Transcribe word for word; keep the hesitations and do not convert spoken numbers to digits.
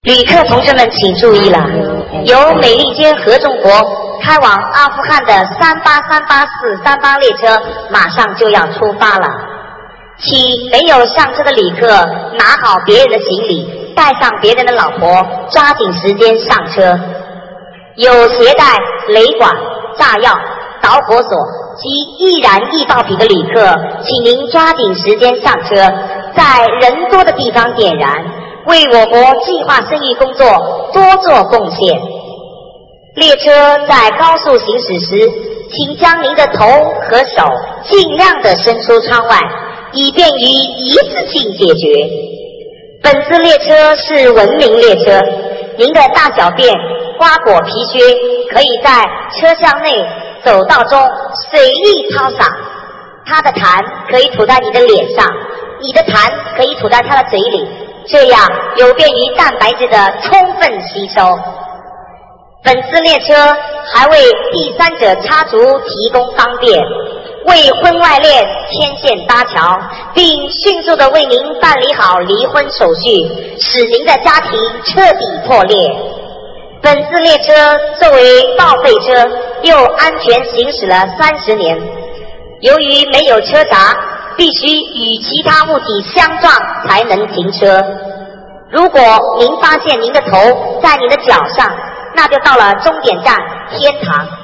旅客同志们请注意了，由美利坚合众国开往阿富汗的三八三八四三八列车马上就要出发了，请没有上车的旅客拿好别人的行李，带上别人的老婆，抓紧时间上车。有携带雷管、炸药、导火索及易燃易爆品的旅客，请您抓紧时间上车，在人多的地方点燃，为我国计划生育工作多做贡献。列车在高速行驶时，请将您的头和手尽量的伸出窗外，以便于一次性解决。本次列车是文明列车，您的大小便、瓜果皮靴可以在车厢内走道中随意抛洒，它的痰可以吐在你的脸上，你的痰可以吐在他的嘴里，这样有便于蛋白质的充分吸收。本次列车还为第三者插足提供方便，为婚外恋牵线搭桥，并迅速地为您办理好离婚手续，使您的家庭彻底破裂。本次列车作为报废车，又安全行驶了三十年，由于没有车闸，必须与其他物体相撞才能停车。如果您发现您的头在您的脚上，那就到了终点站天堂。